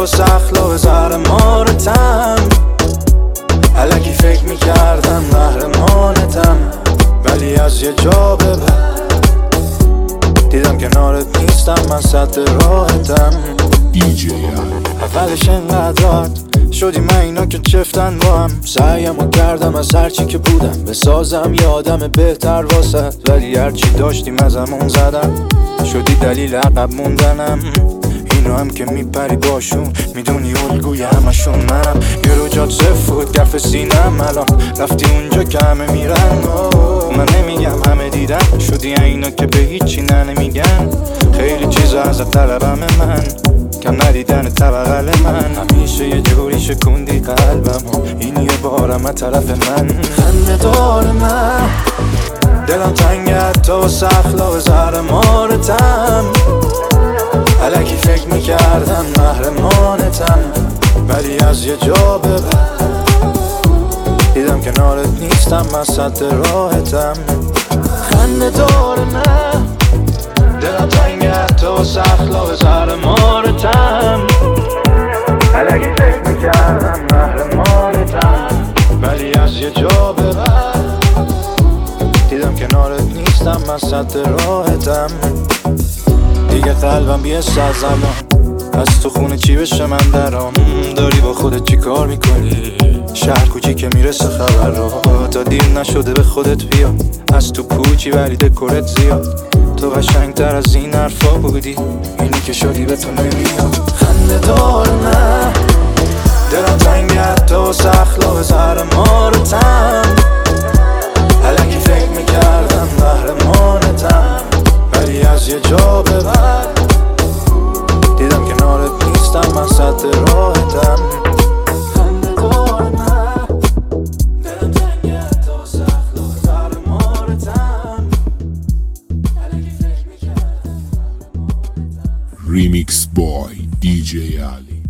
سخلا به زهر مارتم، الکی فکر میکردم قهرمانتم، ولی از یه جا به بعد دیدم کنارت نیستم، من سد راحتم. اولش انقدر راحت شدی من اینا که چفتن با هم، سعیمو کردم از هرچی که بودم بسازم یه آدم بهتر واسه، ولی هرچی داشتیم ازمون زدم، شدی دلیل عقب موندنم. اینو هم که میپری باشون میدونی الگوی همشون منم، یه رو جات سفود کف سینم، الان رفتی اونجا که همه میرن. من نمیگم همه دیدن، شدی اینا که به هیچی نمیگن، خیلی چیزا ازت طلبم من، کم ندیدن طبقل من، همیشه یه جوری شکوندی قلبم، این یه بارم از طرف من. خنده دار من دلم تنگت تو سخلا به زهر مارتم، الکی فکر میکردم قهرمانتم، ولی از یه جا به بعد دیدم کنارت نیستم، من سد راحتم. خنده دار من دلم تنگت تو سخلا به زهر مارتم، الکی فکر میکردم قهرمانتم، ولی از یه جا به بعد دیدم کنارت نیستم، من سد راحتم. دیگه قلبم بیه سرزمان، از تو خونه چی بشه من درام، داری با خودت چی کار میکنی؟ شهر کوچی که میرسه خبر رو، تا دیر نشده به خودت بیا، از تو پوچی ولی دکورت زیاد، تو قشنگتر از این حرفا بودی، اینی که شدی به تو نمیاد. خنده دار من دلم تنگت تو سخلا به زهر مارتم، الکی فکر میکردم قهرمانتم، ولی از یه جا به بعد دیدم کنارت نیستم، من سد راحتم. خنده دار من دلم تنگت تو سخلا به زهر مارتم، الکی فکر میکردم قهرمانتم. Remix by DJ Ali.